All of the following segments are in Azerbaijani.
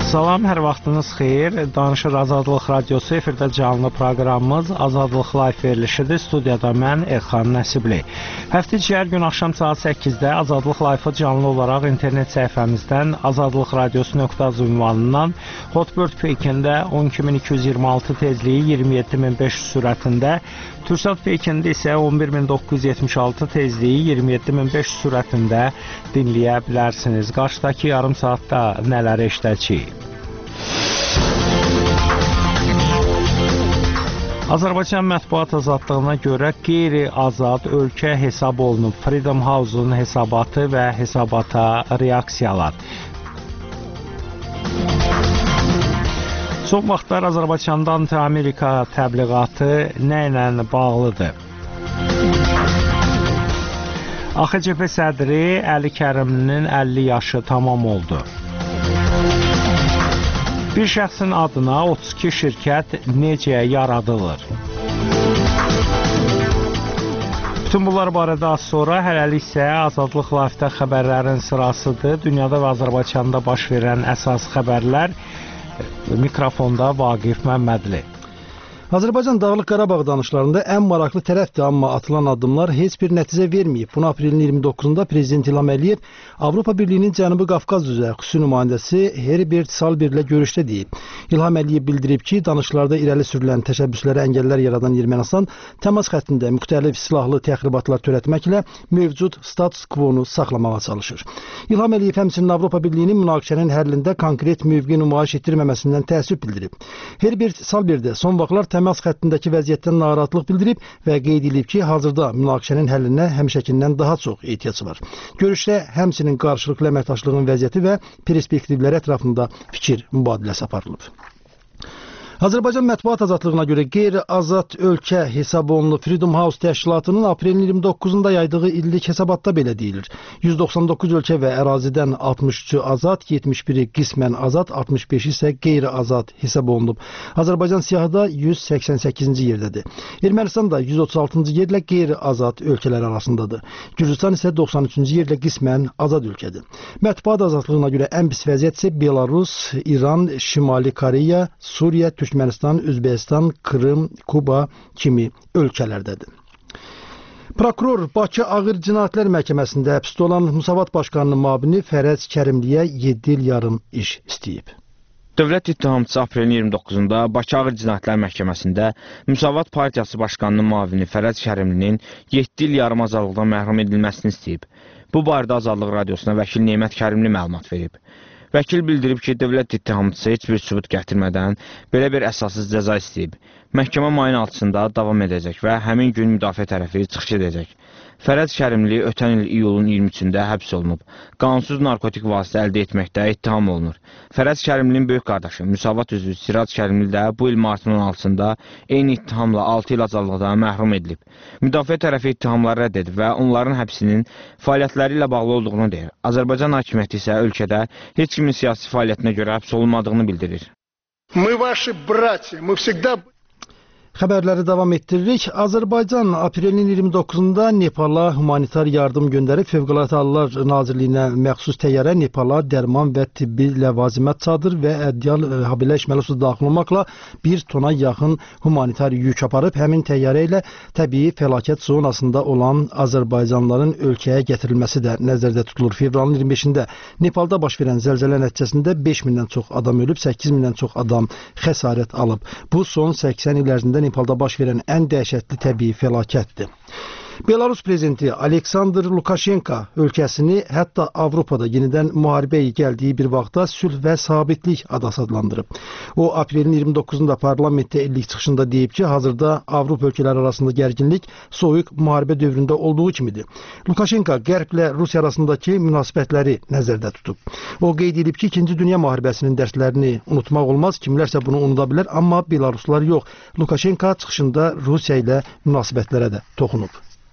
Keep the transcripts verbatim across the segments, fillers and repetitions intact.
Salam, hər vaxtınız xeyir. Danışır Azadlıq Radiosu, efirdə canlı proqramımız Azadlıq Live verilişidir. Studiyada mən Elxan Nəsibli. Həftə içi hər gün axşam saat səkkizdə Azadlıq Live-ı canlı olaraq internet səhifəmizdən azadlıqradiosu nöqtə az ünvanından Hotbird Peykində on iki min iki yüz iyirmi altı tezliyi iyirmi yeddi min beş yüz sürətində, Türksat Peykində isə on bir min doqquz yüz yetmiş altı tezliyi iyirmi yeddi min beş yüz sürətində dinləyə bilərsiniz. Qarşıdakı yarım saatda nələr eşidəcəyik? Azərbaycan mətbuat azadlığına görə qeyri-azad ölkə hesab olunub. Freedom House-un hesabatı və hesabata reaksiyalar. Son vaxtlar Azərbaycanda anti-Amerika təbliğatı nə ilə bağlıdır? A X C P sədri Əli Kərimlinin əlli yaşı tamam oldu. Bir şəxsin adına otuz iki şirkət necə yaradılır? Bütün bunlar barədə az sonra, hələlik isə Azadlıq Live-də xəbərlərin sırasıdır. Dünyada və Azərbaycanda baş verən əsas xəbərlər. Mikrofonda Vaqif Məmmədli. Azərbaycan Dağlıq Qarabağ danışıqlarında ən maraqlı tərəfdir, amma atılan addımlar heç bir nəticə verməyib. Bunu aprelin iyirmi doqquzunda Prezident İlham Əliyev Avropa Birliyinin Cənubi Qafqaz üzrə xüsusi nümayəndəsi Herbert Salber ilə görüşdə deyib. İlham Əliyev bildirib ki, danışıqlarda irəli sürülən təşəbbüslərə əngəllər yaradan Ermənistan təmas xəttində müxtəlif silahlı təxribatlar törətməklə mövcud status quo-nu saxlamağa çalışır. İlham Əliyev həmçinin Avropa Birliyinin münaqişənin həllində konkret mövqe nümayiş etdirməməsindən təəssüf bildirib. Herbert Salber də son vaxtlar təmas xəttindəki vəziyyətdən narahatlıq bildirib və qeyd edib ki, hazırda münaqişənin həllinə həmişəkindən daha çox ehtiyac var. Görüşdə həmçinin qarşılıqlı əməkdaşlığın vəziyyəti və perspektivləri ətrafında fikir mübadiləsi aparılıb. Azərbaycan mətbuat azadlığına görə qeyri-azad ölkə hesab olunub. Freedom House təşkilatının aprelin iyirmi doqquzunda yaydığı illik hesabatda belə deyilir. yüz doxsan doqquz ölkə və ərazidən altmış üçü azad, yetmiş biri qismən azad, altmış beşi isə qeyri-azad hesab olunub. Azərbaycan siyahıda yüz səksən səkkizinci yerdədir. Ermənistan da yüz otuz altıncı yerlə qeyri-azad ölkələr arasındadır. Gürcüstan isə doxsan üçüncü yerlə qismən azad ölkədir. Mətbuat azadlığına görə ən pis vəziyyət isə Belarus, İran, Şimali Koreya, Suriya, Türkmənistan, Üzbəkistan, Krım, Kuba kimi ölkələrdədir. Prokuror Bakı Ağır Cinayətlər Məhkəməsində həbsdə olan Müsavat Başqanının müavini Fərəz Kərimliyə yeddi il yarım iş istəyib. Dövlət ittihamçısı aprelin iyirmi doqquzunda Bakı Ağır Cinayətlər Məhkəməsində Müsavat Partiyası Başqanının müavini Fərəz Kərimlinin yeddi il yarım azadlıqdan məhrum edilməsini istəyib. Bu barədə Azadlıq Radiosuna vəkil Neymət Kərimli məlumat verib. Vəkil bildirib ki, dövlət ittihamçısı heç bir sübut gətirmədən belə bir əsassız cəza istəyib. Məhkəmə mayın altısında davam edəcək və həmin gün müdafiə tərəfi çıxış edəcək. Fərəz Kərimli ötən il iyulun iyirmi üçündə həbs olunub. Qanunsuz narkotik vasitə əldə etməkdə ittiham olunur. Fərəz Kərimlinin böyük qardaşı Müsavat üzvü Sirac Kərimli də bu il martın on altısında eyni ittihamla altı il azadlıqdan məhrum edilib. Müdafiə tərəfi ittihamları rədd edib və onların həbsinin fəaliyyətləri ilə bağlı olduğunu deyir. Azərbaycan hakimiyyəti isə ölkədə heç kimin siyasi fəaliyyətinə görə həbs olunmadığını bildirir. Мы ваши братья, мы всегда... Xəbərləri davam etdiririk. Azərbaycan aprelin iyirmi doqquzunda Nepala humanitar yardım göndərib. Fövqəladə Hallar Nazirliyinə məxsus təyyarə Nepala dərman və tibbi ləvazimət çadır və ədyal habelə işməli su daxil olmaqla bir tona yaxın humanitar yük aparıb. Həmin təyyarə ilə təbii fəlakət zonasında olan Azərbaycanlıların ölkəyə gətirilməsi də nəzərdə tutulur. Fevralın iyirmi beşində Nepalda baş verən zəlzələ nəticəsində beş mindən çox adam ölüb, səkkiz mindən çox adam xəsarət alıb. Bu son səksən il ərzində Nepalda baş verən ən dəhşətli təbii fəlakətdir. Belarus prezidenti Aleksandr Lukashenko ölkəsini hətta Avropada yenidən müharibəyə gəldiyi bir vaxtda sülh və sabitlik adası adlandırıb. O, aprelin iyirmi doqquzunda parlamentdə illik çıxışında deyib ki, hazırda Avropa ölkələri arasında gərginlik soyuq müharibə dövründə olduğu kimidir. Lukashenko Qərblə Rusiya arasındakı münasibətləri nəzərdə tutub. O, qeyd edib ki, İkinci Dünya müharibəsinin dərslərini unutmaq olmaz, kimlərsə bunu unuda bilər, amma Belaruslar yox. Lukashenko çıxışında Rusiya ilə münasibətlərə də toxunub.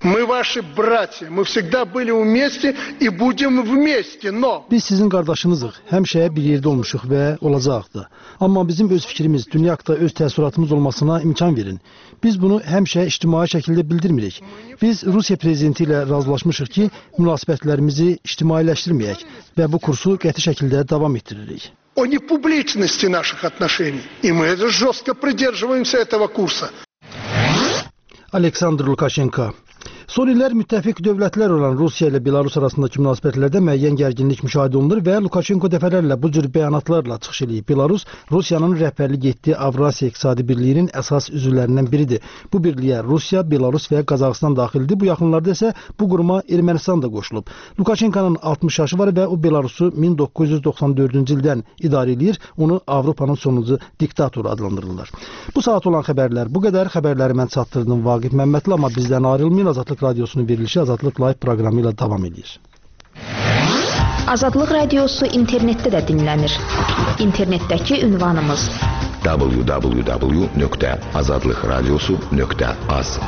Мы ваши братья, мы всегда были вместе и будем вместе, но... Biz sizin qardaşınızıq, həmişə bir yerdə olmuşuq və olacaq da. Amma bizim öz fikrimiz, dünya haqqında öz təəssüratımız olmasına imkan verin. Biz bunu həmişə ictimai şəkildə bildirmirik. Biz Rusiya prezidenti ilə razılaşmışıq ki, münasibətlərimizi ictimailəşdirməyək və bu kursu qəti şəkildə davam etdiririk. О непубличности наших отношений. И мы это жестко придерживаемся этого курса. Aleksandr Lukashenko. Son illər müttəfiq dövlətlər olan Rusiya ilə Belarus arasındakı münasibətlərdə müəyyən gərginlik müşahidə olunur və Lukashenko dəfələrlə bu cür bəyanatlarla çıxış eləyib. Belarus Rusiyanın rəhbərlik etdiyi Avrasiya İqtisadi Birliyinin əsas üzvlərindən biridir. Bu birliyə Rusiya, Belarus və Qazaxıstan daxildir. Bu yaxınlarda isə bu quruma Ermənistan da qoşulub. Lukashenkonun altmış yaşı var və o Belarusu min doqquz yüz doxsan dördüncü ildən idarə edir. Onu Avropanın sonuncu diktatoru adlandırırlar. Bu saat olan xəbərlər bu qədər. Xəbərləri mən çatdırdım Vaqif Məmmədli, amma bizdən ayrılmayın. Azadlıq Radiosunun verilişi Azadlıq Live proqramı ilə davam edir. Azadlıq Radiosu internetdə də dinlənir. İnternetdəki ünvanımız w w w nöqtə azadlıq radiosu nöqtə az.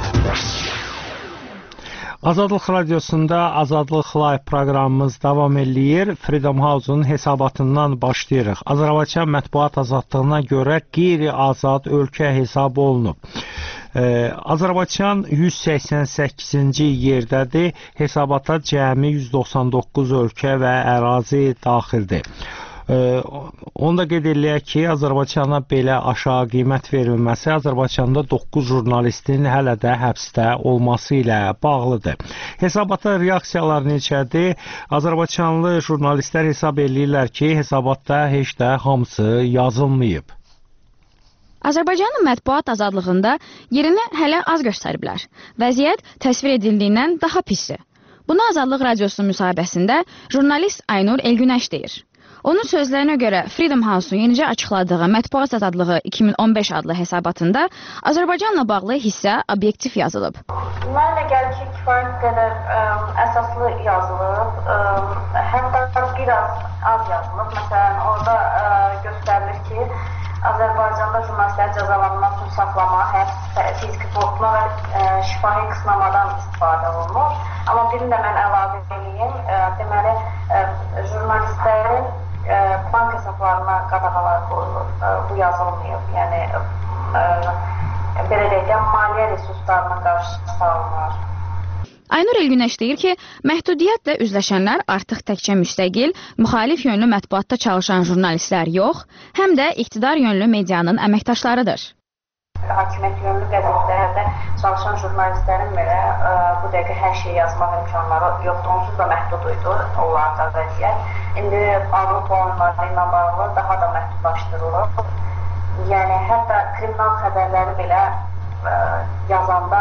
Azadlıq Radiosunda Azadlıq Live proqramımız davam eləyir. Freedom House-un hesabatından başlayırıq. Azərbaycan mətbuat azadlığına görə qeyri-azad ölkə hesab olunub. Ee, Azərbaycan yüz səksən səkkizinci yerdədir. Hesabata cəmi yüz doxsan doqquz ölkə və ərazi daxildir. Ee, onu da qeyd eləyək ki, Azərbaycana belə aşağı qiymət verilməsi Azərbaycanda doqquz jurnalistin hələ də həbsdə olması ilə bağlıdır. Hesabata reaksiyalar necədir? Azərbaycanlı jurnalistlər hesab eləyirlər ki, hesabatda heç də hamısı yazılmayıb. Azərbaycanın mətbuat azadlığında yerini hələ az göstəriblər. Vəziyyət təsvir edildiyindən daha pisdir. Bunu Azadlıq Radiosunun müsahibəsində jurnalist Aynur Elgünəş deyir. Onun sözlərinə görə Freedom House-un yenicə açıqladığı Mətbuat Azadlığı iki min on beş adlı hesabatında Azərbaycanla bağlı hissə obyektiv yazılıb. Mənə gəlir ki, kifayət qədər ə, əsaslı yazılıb, ə, hətta biraz az yazılıb. Məsələn, orada ə, göstərilir ki, Azərbaycanda jurnalistlərin cəzalanmasını saxlama, həbs, fiziki qorxma və ə, şifahi qısnamadan istifadə olunur. Amma birini də mən əlavə edeyim, ə, deməli, ə, jurnalistlərin ə, bank hesablarına qadağalar qoyulur, ə, bu yazılmayıb. Yəni, ə, belə deyək, maliyyə resurslarına qarşı salınır. Aynur Elgünəş deyir ki, məhdudiyyətlə üzləşənlər artıq təkcə müstəqil, müxalif yönlü mətbuatda çalışan jurnalistlər yox, həm də iqtidar yönlü medianın əməkdaşlarıdır. Hakimiyyət yönlü qəzetlərdə çalışan jurnalistlərin belə ə, bu dəqiqə hər şeyi yazmaq imkanları yoxdur, onsuz da məhduduydu onlarda vəziyyət. İndi Avropa oyunları ilə bağlı daha da məhdudlaşdırılır. Yəni, hətta kriminal xəbərləri belə ə, yazanda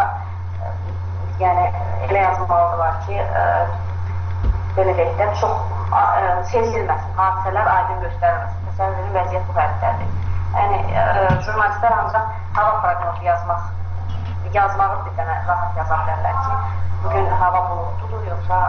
yəni elə yazmalıdırlar ki, ə, belə deyək də, çox ə, sezilməsin, hadisələr aydın göstərilməsin. Məsələn, vəziyyət bu həddədir. Yəni, ə, jurnalistlər ancaq hava proqnozu yazmaq, yazmağı bir dənə rahat yaza bilərlər ki, bugün hava bulutludur, yoxsa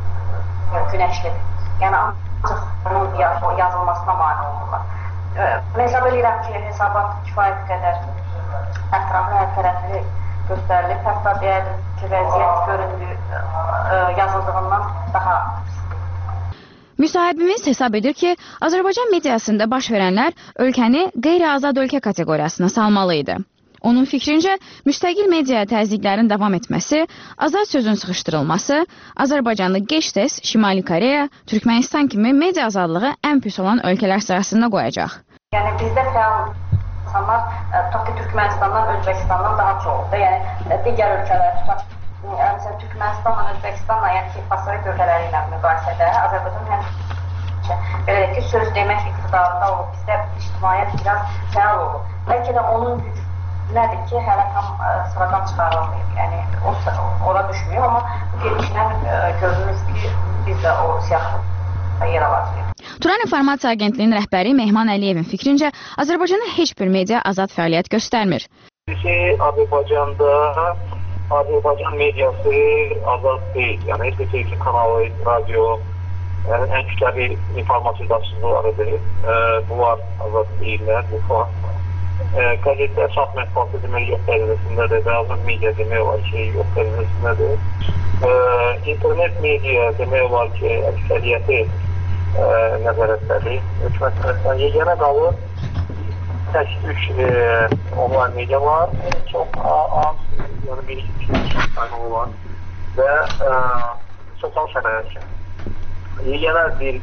ə, günəşlidir. Yəni, ancaq bunun yazılmasına mane olurlar. Ə, hesab edirəm ki, hesabat kifayət qədər ətraflı hər tərəfli göstərilib, hətta deyəlim ki, vəziyyət göründüyü yazıldığından daha pisdir. Müsahibimiz hesab edir ki, Azərbaycan mediasında baş verənlər ölkəni qeyri-azad ölkə kateqoriyasına salmalı idi. Onun fikrincə, müstəqil mediaya təzyiqlərin davam etməsi, azad sözün sıxışdırılması, Azərbaycanlı Geç-Tez, Şimali Koreya, Türkmənistan kimi media azadlığı ən pis olan ölkələr sırasında qoyacaq. Yəni, bizdə fəal insanlar tutaq ki, Türkmənistandan, Özbəkistandan daha çoxdur. Yəni, digər ölkələr tutaq ki, məsələn, Türkmənistanla, Özbəkistanla, yəni ki, Basra ölkələri ilə müqayisədə Azərbaycan həmişə belə deyək ki, söz demək iqtidarında olub, bizdə ictimaiyyət biraz fəal olub. Bəlkə də onun gücü nədir ki, hələ tam ə, sıradan çıxarılmayıb, yəni o, ora düşmüyor, amma bu gedişlə görünür ki, biz də o siyahıda yer alacağıq. Turan İnformasiya Agentliyinin rəhbəri Mehman Əliyevin fikrincə, Azərbaycanda heç bir media azad fəaliyyət göstərmir. Azərbaycanda Azərbaycan mediası azad deyil, yəni heç bir televizyon kanalı, radio, yəni ən kütləvi informasiya daşıyıcılarıdır. Bunlar azad deyirlər, bu fakt. Qəzetlər çap mətbuatı demək yox dərəcəsindədir və azad media demək olar ki, yox dərəcəsindədir. İnternet media demək olar ki, əksəriyyəti nəzarətdədir. Hökumət tərəfindən yeganə qalır tək üç online media var, çox az, yəni bir iki sayılı var və sosial şəbəkə. Yeganə bir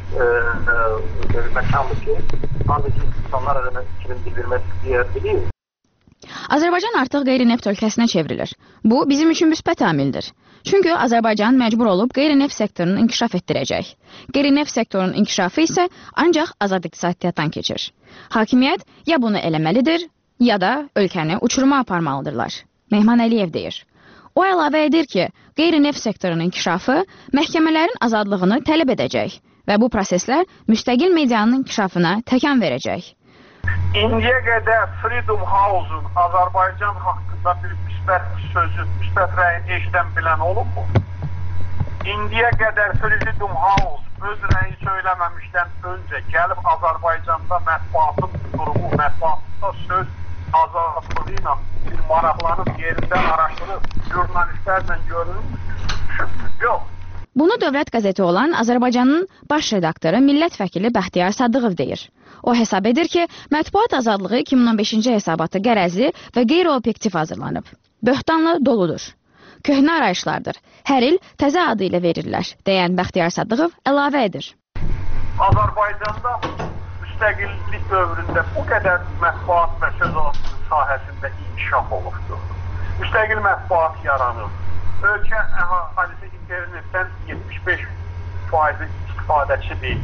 məkandır ki, ancaq insanlar arasında fikrin bildirmək bilir. Azərbaycan artıq qeyri-neft ölkəsinə çevrilir. Bu, bizim üçün müsbət amildir. Çünki Azərbaycan məcbur olub qeyri-neft sektorunu inkişaf etdirəcək. Qeyri-neft sektorunun inkişafı isə ancaq azad iqtisadiyyatdan keçir. Hakimiyyət ya bunu eləməlidir, ya da ölkəni uçuruma aparmalıdırlar. Mehman Əliyev deyir. O əlavə edir ki, qeyri-neft sektorunun inkişafı məhkəmələrin azadlığını tələb edəcək və bu proseslər müstəqil medianın inkişafına təkan verəcək. İndiyə qədər Freedom House-un Azərbaycan haqqında bir müsbət sözü, müsbət rəyini eşidən bilən olub mu? İndiyə qədər Freedom House öz rəyi söyləməmişdən öncə gəlib Azərbaycanda mətbuatın durumu, mətbuatda söz azadlığı ilə bir maraqlanıb yerindən araşdırıb jurnalistlərlə görülmüş? Yox. Bunu Dövlət qəzeti olan Azərbaycanın baş redaktoru, millət vəkili Bəxtiyar Sadıqov deyir. O hesab edir ki, mətbuat azadlığı iki min on beşinci hesabatı qərəzli və qeyri-obyektiv hazırlanıb. Böhtanla doludur. Köhnə arayışlardır. Hər il təzə adı ilə verirlər, deyən Bəxtiyar Sadıqov əlavə edir. Azərbaycanda müstəqillik dövründə bu qədər mətbuat və söz sahəsində inkişaf olubdur. Müstəqil mətbuat yaranır. Ölkə əhalisi internetdən yetmiş beş faiz istifadəçidir.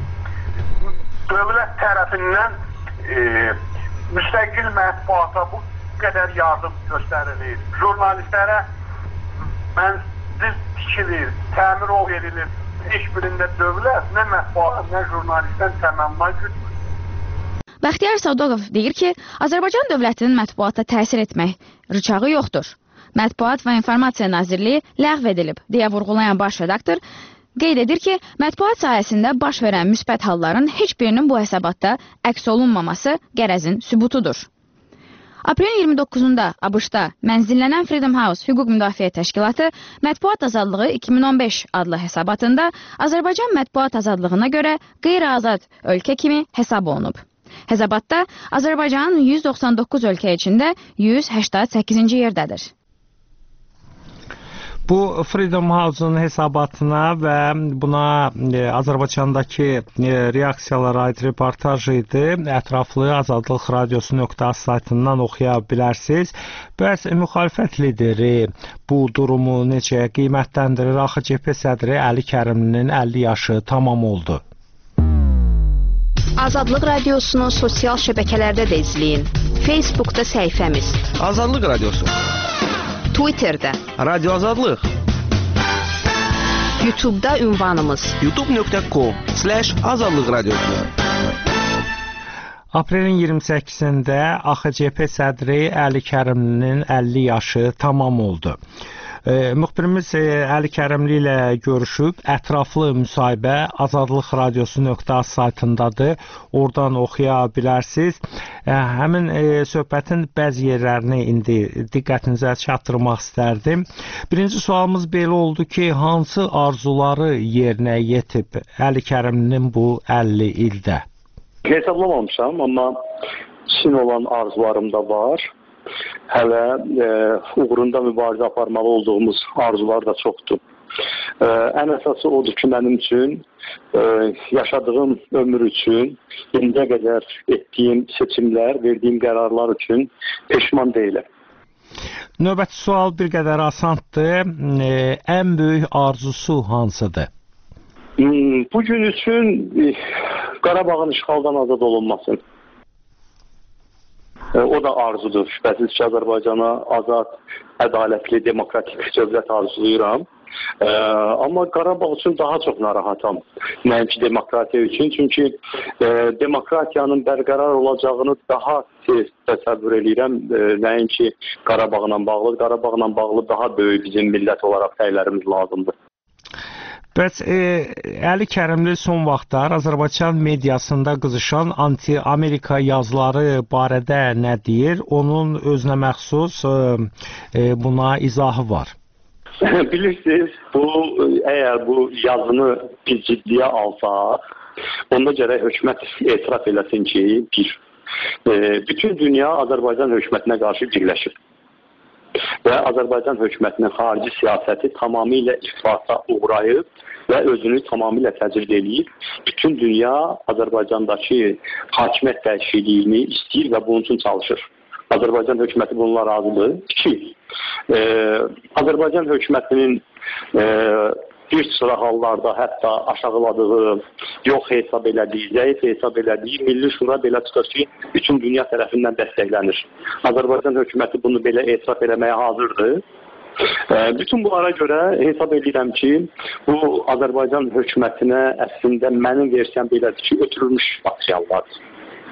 Dövlət tərəfindən e, müstəqil mətbuata bu qədər yardım göstərilir. Jurnalistlərə mənzil tikilir, təmir ol verilir. Heç birində dövlət nə mətbuat, nə jurnalistdən təmənnə güdmür. Bəxtiyar Sadıqov deyir ki, Azərbaycan dövlətinin mətbuata təsir etmək rıçağı yoxdur. Mətbuat və İnformasiya Nazirliyi ləğv edilib, deyə vurğulayan baş redaktor qeyd edir ki, mətbuat sahəsində baş verən müsbət halların heç birinin bu hesabatda əks olunmaması qərəzin sübutudur. Aprelin iyirmi doqquzunda ABŞ-da mənzillənən Freedom House Hüquq Müdafiə Təşkilatı Mətbuat Azadlığı iki min on beş adlı hesabatında Azərbaycan mətbuat azadlığına görə qeyri-azad ölkə kimi hesab olunub. Hesabatda Azərbaycan yüz doxsan doqquz ölkə içində yüz səksən səkkizinci yerdədir. Bu Freedom House-un hesabatına və buna e, Azərbaycandakı e, reaksiyalara aid reportaj idi. Ətraflı azadlıq radiosu nöqtə az saytından oxuya bilərsiniz. Bəs müxalifət lideri bu durumu necə qiymətləndirir? A X C P sədri Əli Kərimlinin əlli yaşı tamam oldu. Azadlıq radiosunu sosial şəbəkələrdə də izləyin. Facebookda səhifəmiz Azadlıq radiosu, Twitterdə Radio Azadlıq, YouTube'da ünvanımız youtube nöqtə com slash azadlıq radiosu. Aprelin iyirmi səkkizində A X C P sədri Əli Kərimlinin əlli yaşı tamam oldu. E, müxbirimiz e, Əli Kərimli ilə görüşüb, ətraflı müsahibə Azadlıq radiosu nöqtə az saytındadır. Oradan oxuya bilərsiniz. E, həmin e, söhbətin bəzi yerlərini indi diqqətinizə çatdırmaq istərdim. Birinci sualımız belə oldu ki, hansı arzuları yerinə yetib Əli Kərimlinin bu əlli ildə? Hesablamamışam, amma Çin olan arzularım da var. Hələ e, uğrunda mübarizə aparmalı olduğumuz arzular da çoxdur. E, ən əsası odur ki, mənim üçün e, yaşadığım ömür üçün, indiyə qədər etdiyim seçimlər, verdiyim qərarlar üçün peşman deyiləm. Növbəti sual bir qədər asandır. E, ən böyük arzusu hansıdır? Hmm, bugün üçün e, Qarabağın işğaldan azad olunması. O da arzudur. Şübhəsiz ki, Azərbaycana azad, ədalətli, demokratik dövlət arzulayıram. Ee, amma Qarabağ üçün daha çox narahatam. Nəinki demokratiya üçün. Çünki e, demokratiyanın bərqərar olacağını daha tez təsəvvür edirəm. E, nəinki Qarabağla bağlı. Qarabağla bağlı daha böyük bizim millət olaraq səylərimiz lazımdır. Bəs e, Əli Kərimli son vaxtlar Azərbaycan mediasında qızışan anti-Amerika yazıları barədə nə deyir? Onun özünə məxsus e, e, buna izahı var. Bilirsiniz, bu əgər bu yazını biz ciddiyə alsaq, onda gərək hökumət etiraf eləsin ki, bir, e, bütün dünya Azərbaycan hökumətinə qarşı birləşib. Və Azərbaycan hökumətinin xarici siyasəti tamamilə iflasa uğrayıb və özünü tamamilə təcrid edib. Bütün dünya Azərbaycandakı hakimiyyət dəyişikliyini istəyir və bunun üçün çalışır. Azərbaycan hökuməti bununla razıdır. İki, e, Azərbaycan hökumətinin e, bir sıra hallarda hətta aşağıladığı, yox hesab elədiyi, zəif hesab elədiyi Milli Şura belə çıxır ki, bütün dünya tərəfindən dəstəklənir. Azərbaycan hökuməti bunu belə etiraf eləməyə hazırdır. Bütün bunlara görə hesab edirəm ki, bu Azərbaycan hökumətinə əslində mənim versiyam belədir ki, ötürülmüş materiallardır.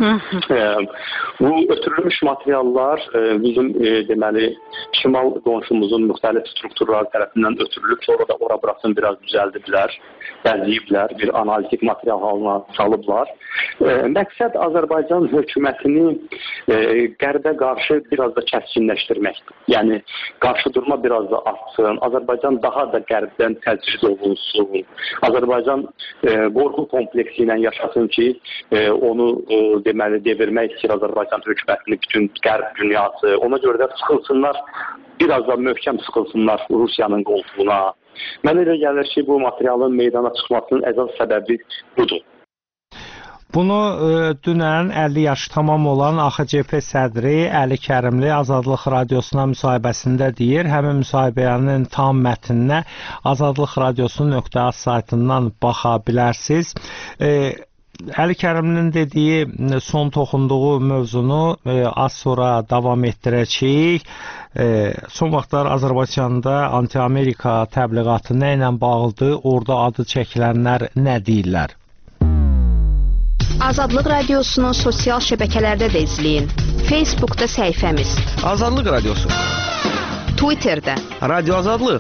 Bu ötürülmüş materiallar bizim deməli şimal qonşumuzun müxtəlif strukturlar tərəfindən ötürülüb, sonra da ora burasını biraz düzəldiblər, bəzəyiblər, bir analitik material halına salıblar. Məqsəd Azərbaycan hökumətini qərbə qarşı biraz da kəskinləşdirməkdir. Yəni qarşıdurma biraz da artsın, Azərbaycan daha da qərbdən təcrid olunsun, Azərbaycan qorxu kompleksi ilə yaşasın ki, onu deməli devirmək istəyir Azərbaycan hökumətini bütün qərb dünyası. Ona görə də sıxılsınlar, biraz da möhkəm sıxılsınlar Rusiyanın qoltuğuna. Mənə elə gəlir ki, bu materialın meydana çıxmasının əsas səbəbi budur. Bunu e, dünən əlli yaşı tamam olan A X C P sədri Əli Kərimli Azadlıq Radiosuna müsahibəsində deyir. Həmin müsahibənin tam mətninə azadlıq radiosu nöqtə az saytından baxa bilərsiniz. E, Əli Kərimlinin dediyi son toxunduğu mövzunu e, az sonra davam etdirəcəyik. E, son vaxtlar Azərbaycanda anti-Amerika təbliğatı nə ilə bağlıdır? Orada adı çəkilənlər nə deyirlər? Azadlıq Radiosunu sosial şəbəkələrdə də izləyin. Facebookda səhifəmiz Azadlıq Radiosu, Twitterdə Radio Azadlıq,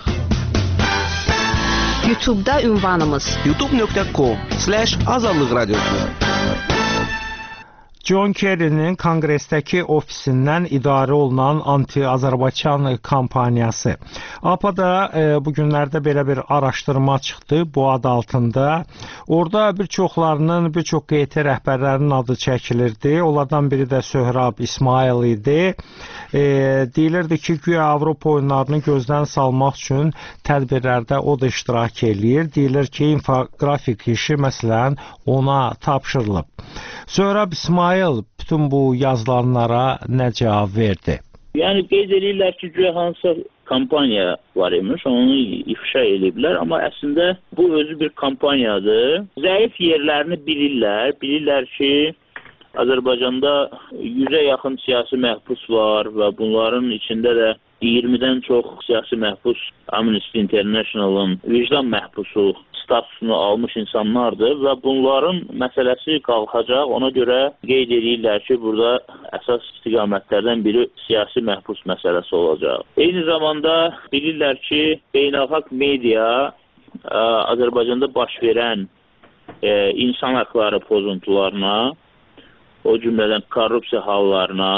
YouTube'da ünvanımız youtube nöqtə com slash azadlıq radiosu. John Kerry'nin konqresdəki ofisindən idarə olunan anti-Azərbaycan kampaniyası. A P A-da e, bu günlərdə belə bir araşdırma çıxdı bu ad altında. Orada bir çoxlarının, bir çox Q T rəhbərlərinin adı çəkilirdi. Onlardan biri də Söhrab İsmail idi. E, deyilirdi ki, güya Avropa oyunlarını gözdən salmaq üçün tədbirlərdə o da iştirak eləyir. Deyilir ki, infoqrafik işi məsələn ona tapşırılıb. Söhrab İsmail bütün bu yazılanlara nə cavab verdi? Yəni qeyd edirlər ki, güya hansısa kampaniya var imiş, onu ifşa ediblər, amma əslində bu özü bir kampaniyadır. Zəif yerlərini bilirlər, bilirlər ki, Azərbaycanda yüzə yaxın siyasi məhbus var və bunların içində də iyirmidən çox siyasi məhbus Amnesty International'ın vicdan məhbusu statusunu almış insanlardır və bunların məsələsi qalxacaq. Ona görə qeyd edirlər ki, burada əsas istiqamətlərdən biri siyasi məhbus məsələsi olacaq. Eyni zamanda bilirlər ki, beynəlxalq media ə, Azərbaycanda baş verən ə, insan haqları pozuntularına, o cümlədən korrupsiya hallarına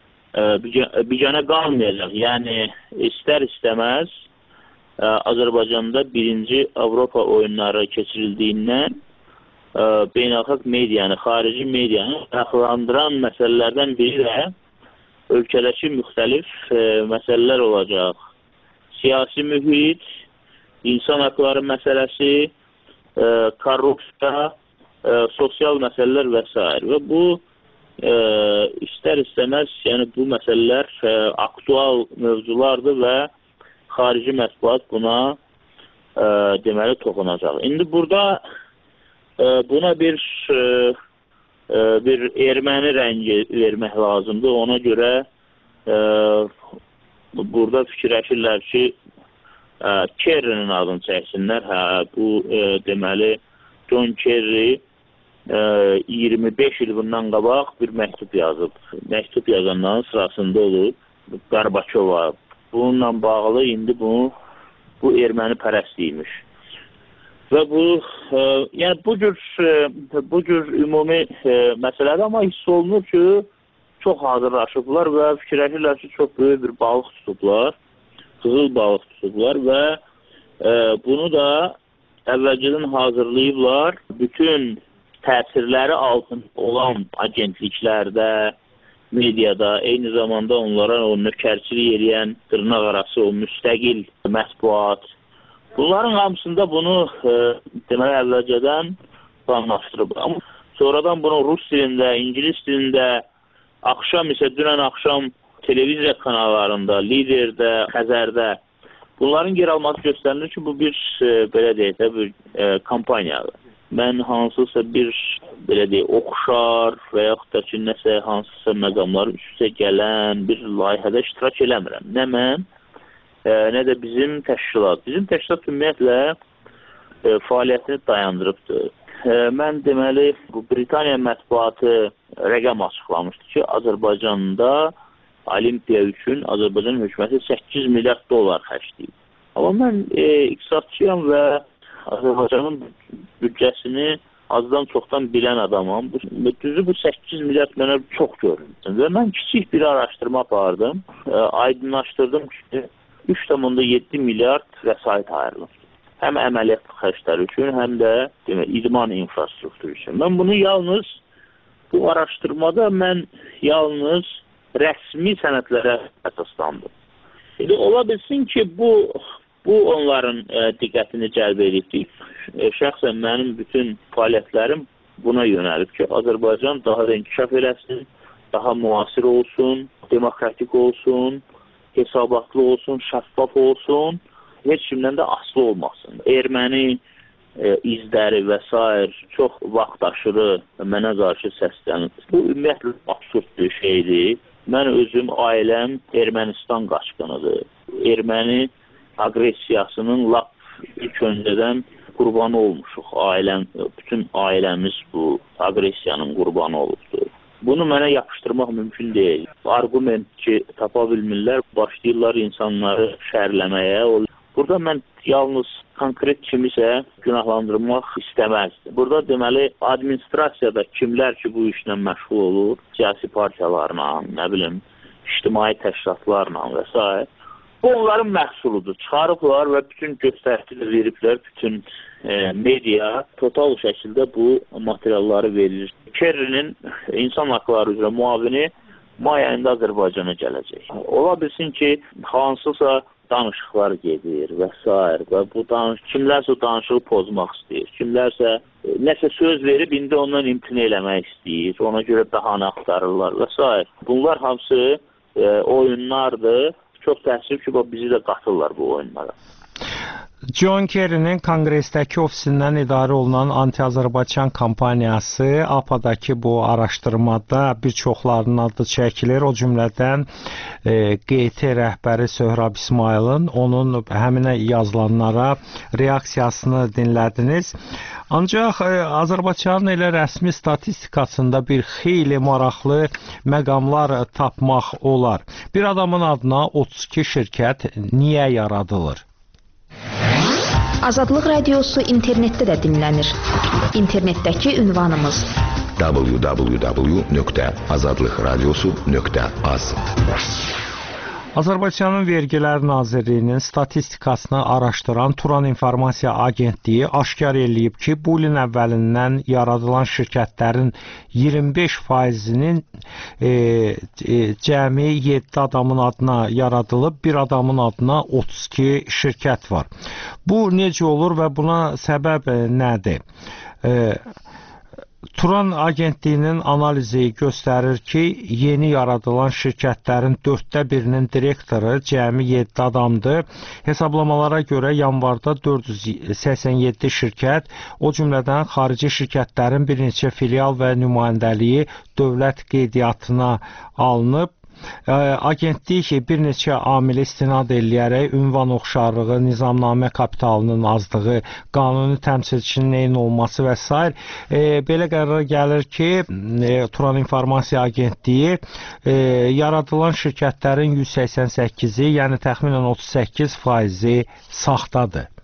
biganə qalmayacaq. Yəni, istər-istəməz Azərbaycanda birinci Avropa oyunları keçirildiyindən beynəlxalq medianı, xarici medianı fərqləndirən məsələlərdən biri də ölkədəki müxtəlif məsələlər olacaq. Siyasi mühit, insan haqları məsələsi, korrupsiya, sosial məsələlər və s. Və bu istər-istəməz, yəni bu məsələlər aktual mövzulardır və xarici mətbuat buna e, deməli toxunacaq. İndi burada e, buna bir e, bir erməni rəngi vermək lazımdır. Ona görə e, burada fikirləşirlər ki, e, Kerry'nin adını çəksinlər. Hə, bu e, deməli John Kerry e, iyirmi beş il bundan qabaq bir məktub yazıb. Məktub yazanların sırasında olub Qarbaçova. Bununla bağlı indi bunu, bu erməni pərəstiymiş. Və bu, e, yəni bu cür, e, bu cür ümumi e, məsələdir, amma hiss olunur ki, çox hazırlaşıblar və fikirləşirlər ki, çox böyük bir balıq tutublar, qızıl balıq tutublar və e, bunu da əvvəlcədən hazırlayıblar. Bütün təsirləri altında olan agentliklərdə, mediada, eyni zamanda onlara o nökərçilik edən dırnaq arası o müstəqil mətbuat. Bunların hamısında bunu e, deməli əvvəlcədən planlaşdırıb. Amma sonradan bunu rus dilində, ingilis dilində, axşam isə dünən axşam televiziya kanallarında, Liderdə, Xəzərdə bunların yer alması göstərilir ki, bu bir e, belə deyək də bir e, kampaniyadır. Mən hansısa bir belə deyək, oxşar və yaxud da ki, nəsə hansısa məqamları üst-üstə gələn bir layihədə iştirak eləmirəm. Nə mən, e, nə də bizim təşkilat. Bizim təşkilat ümumiyyətlə e, fəaliyyətini dayandırıbdır. E, mən deməli, bu Britaniya mətbuatı rəqəm açıqlamışdı ki, Azərbaycanda Olimpiya üçün Azərbaycan hökuməti səkkiz milyard dollar xərcləyib. Amma mən e, iqtisadçıyam və Azərbaycanın büdcəsini azdan çoxdan bilən adamam. Bu, düzü bu səkkiz milyard mənə çox görünsün. Və mən kiçik bir araşdırma apardım. E, aydınlaşdırdım ki, üç nöqtə yeddi milyard vəsait ayrılıb. Həm əməliyyat xərcləri üçün, həm də demək, idman infrastrukturu üçün. Mən bunu yalnız, bu araşdırmada mən yalnız rəsmi sənədlərə əsaslandım. İndi ola bilsin ki, bu Bu onların e, diqqətini cəlb edibdir. E, şəxsən mənim bütün fəaliyyətlərim buna yönəlib ki, Azərbaycan daha da inkişaf eləsin, daha müasir olsun, demokratik olsun, hesabatlı olsun, şəffaf olsun, heç kimdən də asılı olmasın. Erməni e, izləri və s. çox vaxt aşırı mənə qarşı səslənir. Bu ümumiyyətlə absurd bir şeydir. Mən özüm, ailəm Ermənistan qaçqınıdır. Erməni aqressiyasının lap ilk öncədən qurbanı olmuşuq. Ailəm, bütün ailəmiz bu aqressiyanın qurbanı olubdur. Bunu mənə yapışdırmaq mümkün deyil. Argument ki, tapa bilmirlər, başlayırlar insanları şərləməyə. Burada mən yalnız konkret kimisə günahlandırmaq istəməzdim. Burada deməli, administrasiyada kimlər ki, bu işlə məşğul olur, siyasi partiyalarla, nə bilim, ictimai təşkilatlarla və s. Bu onların məhsuludur. Çıxarıblar və bütün göstəriciləri veriblər, bütün e, media total şəkildə bu materialları verir. Kerrinin insan haqları üzrə müavini may ayında Azərbaycana gələcək. Ola bilsin ki, hansısa danışıqlar gedir və s. və bu danış kimlərsə danışığı pozmaq istəyir. Kimlərsə e, nəsə söz verib, indi ondan imtina eləmək istəyir. Ona görə bəhanə axtarırlar və s. Bunlar hamısı e, oyunlardır. Çox təəssüf ki, bizi də qatırlar bu oyunlara. John Kerry'nin konqresdəki ofisindən idarə olunan anti-Azərbaycan kampaniyası A P A-dakı bu araşdırmada bir çoxlarının adı çəkilir. O cümlədən e, Q T rəhbəri Söhrab İsmayılın onun həminə yazılanlara reaksiyasını dinlədiniz. Ancaq e, Azərbaycanın elə rəsmi statistikasında bir xeyli maraqlı məqamlar tapmaq olar. Bir adamın adına otuz iki şirkət niyə yaradılır? Azadlıq Radiosu internetdə də dinlənir. İnternetdəki ünvanımız w w w nöqtə azadlıq radiosu nöqtə az. Azərbaycanın Vergilər Nazirliyinin statistikasını araşdıran Turan İnformasiya Agentliyi aşkar eləyib ki, bu ilin əvvəlindən yaradılan şirkətlərin iyirmi beş faizinin e, e, cəmi yeddi adamın adına yaradılıb, bir adamın adına otuz iki şirkət var. Bu necə olur və buna səbəb nədir? E, Turan Agentliyinin analizi göstərir ki, yeni yaradılan şirkətlərin dörddə birinin direktoru cəmi yeddi adamdır. Hesablamalara görə yanvarda dörd yüz səksən yeddi şirkət, o cümlədən xarici şirkətlərin bir neçə filial və nümayəndəliyi dövlət qeydiyyatına alınıb. Agentlik bir neçə amilə istinad eləyərək ünvan oxşarlığı, nizamnamə kapitalının azlığı, qanuni təmsilçinin eyni olması və s. E, belə qərara gəlir ki, e, Turan İnformasiya Agentliyi e, yaradılan şirkətlərin yüz səksən səkkizi, yəni təxminən otuz səkkiz faizi saxtadır.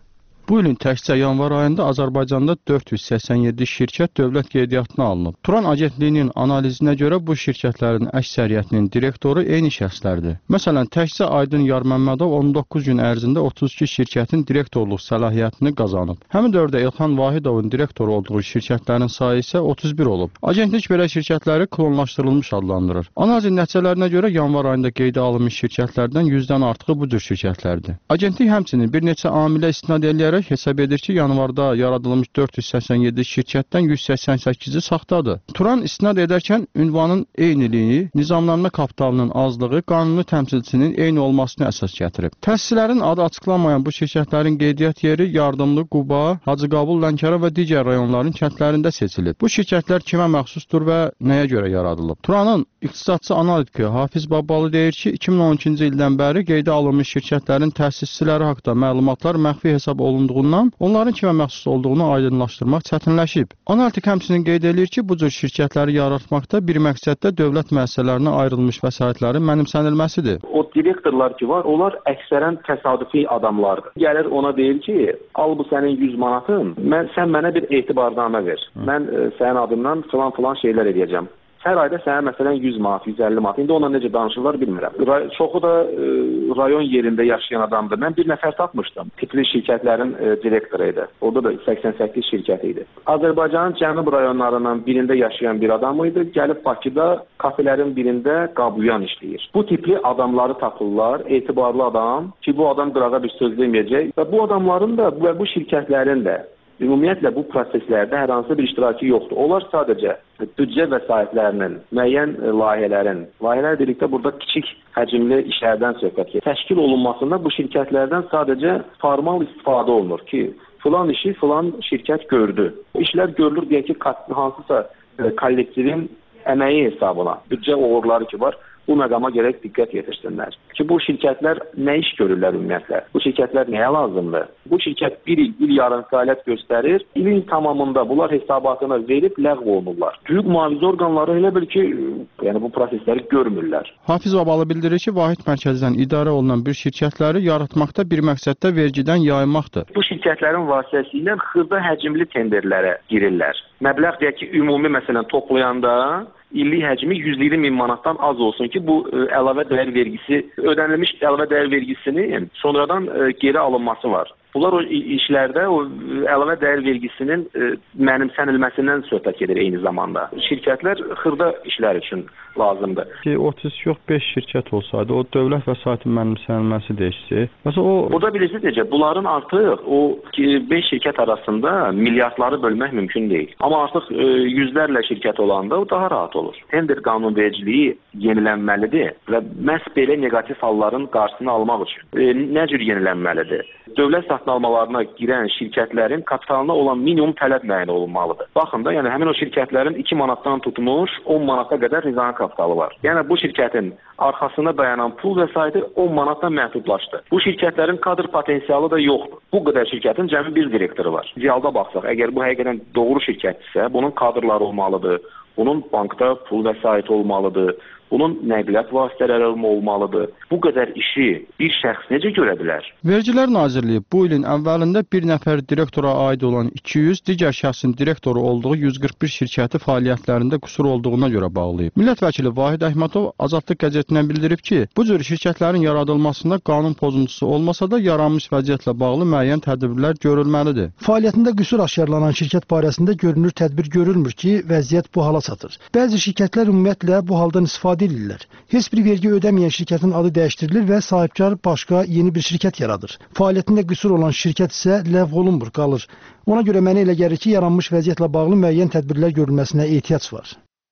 Bu ilin təkcə yanvar ayında Azərbaycanda dörd yüz səksən yeddi şirkət dövlət qeydiyyatına alınıb. Turan agentliyinin analizinə görə bu şirkətlərin əksəriyyətinin direktoru eyni şəxslərdir. Məsələn, təkcə Aydın Yarməmmədov on doqquz gün ərzində otuz iki şirkətin direktorluq səlahiyyətini qazanıb. Həmin dövrdə Elxan Vahidovun direktor olduğu şirkətlərin sayı isə otuz bir olub. Agentlik belə şirkətləri klonlaşdırılmış adlandırır. Analizin nəticələrinə görə yanvar ayında qeydə alınmış şirkətlərdən yüzdən artığı bu cür şirkətlərdir. Agentlik həmçinin bir neçə amilə istinad eləyərək hesab edir ki, yanvarda yaradılmış dörd yüz səksən yeddi şirkətdən yüz səksən səkkizi saxtadır. Turan istinad edərkən ünvanın eyniliyi, nizamlanma kapitalının azlığı, qanuni təmsilçinin eyni olmasını əsas gətirib. Təsislərin adı açıqlanmayan bu şirkətlərin qeydiyyat yeri Yardımlı, Quba, Hacıqabul, Lənkəran və digər rayonların kəndlərində seçilib. Bu şirkətlər kimə məxsusdur və nəyə görə yaradılıb? Turanın iqtisadçı analitiki Hafiz Babalı deyir ki, iki min on ikinci ildən bəri qeydə alınmış şirkətlərin təsisçiləri haqqında məlumatlar məxfi hesab olunduğundan onların kimə məxsus olduğunu aydınlaşdırmaq çətinləşib. Analitik həmçinin qeyd edir ki, bu cür şirkətləri yaratmaqda bir məqsəddə dövlət müəssisələrinə ayrılmış vəsaitlərin mənimsənilməsidir. O direktorlar ki var, onlar əksərən təsadüfi adamlardır. Gəlir ona deyir ki, al bu sənin yüz manatın, mən, sən mənə bir etibarnamə ver. Mən e, sənin adından filan filan şeylər edəcəm. Hər ayda sənə məsələn yüz manat, yüz əlli manat. İndi onunla necə danışırlar bilmirəm. Ray çoxu da e, rayon yerində yaşayan adamdır. Mən bir nəfər tapmışdım. Tipli şirkətlərin e, direktoru idi. Orada da səksən səkkiz şirkət idi. Azərbaycanın cənub rayonlarından birində yaşayan bir adam idi. Gəlib Bakıda kafelerin birində qablayan işləyir. Bu tipli adamları tapırlar. Etibarlı adam ki, bu adam qırağa bir söz deməyəcək. Və bu adamların da və bu şirkətlərin də ümumiyyətlə bu proseslərdə hər hansı bir iştirakı yoxdur. Onlar sadəcə büdcə vəsaitlərinin, müəyyən layihələrin, layihələr dedikdə burada kiçik həcmli işlərdən söhbət gedir. Təşkil olunmasında bu şirkətlərdən sadəcə formal istifadə olunur ki, filan işi filan şirkət gördü. Bu işlər görülür deyə ki, hansısa kollektivin əməyi hesabına, büdcə uğurları ki var, bu məqama gərək diqqət yetirsinlər. Ki, bu şirkətlər nə iş görürlər ümumiyyətlə? Bu şirkətlər nəyə lazımdır? Bu şirkət bir il, bir yarım fəaliyyət göstərir. İlin tamamında bunlar hesabatına verib ləğv olunurlar. Hüquq mühafizə orqanları elə bil ki, yəni bu prosesləri görmürlər. Hafiz Babalı bildirir ki, vahid mərkəzdən idarə olunan bir şirkətləri yaratmaqda bir məqsəddə vergidən yaymaqdır. Bu şirkətlərin vasitəsilə xırda həcmli tenderlərə girirlər. Məbləğ deyək ki, ümumi məsələn toplayanda illik həcmi yüz iyirmi min manatdan az olsun ki, bu ə, əlavə dəyər vergisi, ödənilmiş əlavə dəyər vergisinin sonradan ə, geri alınması var. Bunlar o işlərdə o əlavə dəyər vergisinin ə, mənimsənilməsindən söhbət gedir eyni zamanda. Şirkətlər xırda işlər üçün lazımdır. Ki, otuz yox, beş şirkət olsaydı, o dövlət vəsaitinin mənimsənilməsi deyilsə, məsələn o... Burada bilirsiniz necə, bunların artıq o beş şirkət arasında milyardları bölmək mümkün deyil. Amma artıq ə, yüzlərlə şirkət olanda o daha rahat olur. Tender qanunvericiliyi yenilənməlidir və məhz belə negativ halların qarşısını almaq üçün ə, nə cür yenilənməlidir? Dövlət satın almalarına girən şirkətlərin kapitalına olan minimum tələb müəyyən olunmalıdır. Baxın da, yəni həmin o şirkətlərin iki manatdan tutmuş on manata qədər nizami kapitalı var. Yəni bu şirkətin arxasında dayanan pul vəsaiti on manatdan məhdudlaşdı. Bu şirkətlərin kadr potensialı da yoxdur. Bu qədər şirkətin cəmi bir direktoru var. İdealda baxsaq, əgər bu həqiqətən doğru şirkətdirsə, bunun kadrları olmalıdır, bunun bankda pul vəsaiti olmalıdır, bunun nəqliyyat vasitələri olmalıdır. Bu qədər işi bir şəxs necə görə bilər? Vergilər Nazirliyi bu ilin əvvəlində bir nəfər direktora aid olan iki yüz, digər şəxsin direktoru olduğu yüz qırx bir şirkəti fəaliyyətlərində qüsur olduğuna görə bağlayıb. Millət vəkili Vahid Əhmədov Azadlıq qəzetindən bildirib ki, bu cür şirkətlərin yaradılmasında qanun pozuntusu olmasa da yaranmış vəziyyətlə bağlı müəyyən tədbirlər görülməlidir. Fəaliyyətində qüsur aşkarlanan şirkət barəsində görünür tədbir görülmür ki, vəziyyət bu hala çatır. Bəzi şirkətlər ümumiyyətlə bu haldan istifadə edirlər. Heç bir vergi ödəməyən şirkətin adı dəyişdirilir və sahibkar başqa yeni bir şirkət yaradır. Fəaliyyətində qüsur olan şirkət isə ləğv olunmur, qalır. Ona görə mənə elə gəlir ki, yaranmış vəziyyətlə bağlı müəyyən tədbirlər görülməsinə ehtiyac var.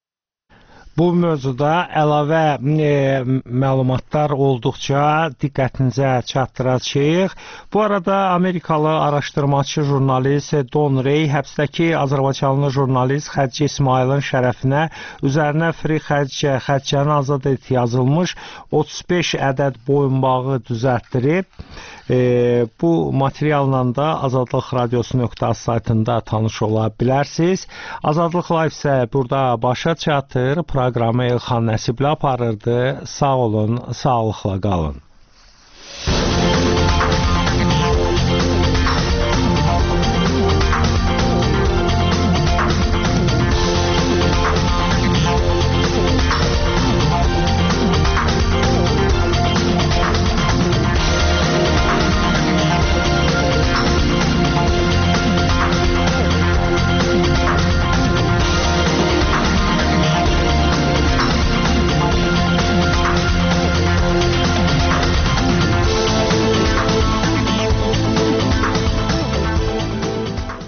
Bu mövzuda əlavə e, məlumatlar olduqca diqqətinizə çatdıracağıq. Bu arada Amerikalı araşdırmaçı jurnalist Don Rey həbsdəki Azərbaycanlı jurnalist Xədicə İsmailin şərəfinə üzərinə free Xədicə, Xədicəni azad et yazılmış otuz beş ədəd boyunbağı düzəltdirib. E, bu materialla da azadlıq radiosu nöqtə az saytında tanış ola bilərsiniz. Azadlıq Live isə burada başa çatır. Proqramı Elxan Nəsibli aparırdı. Sağ olun, sağlıqla qalın.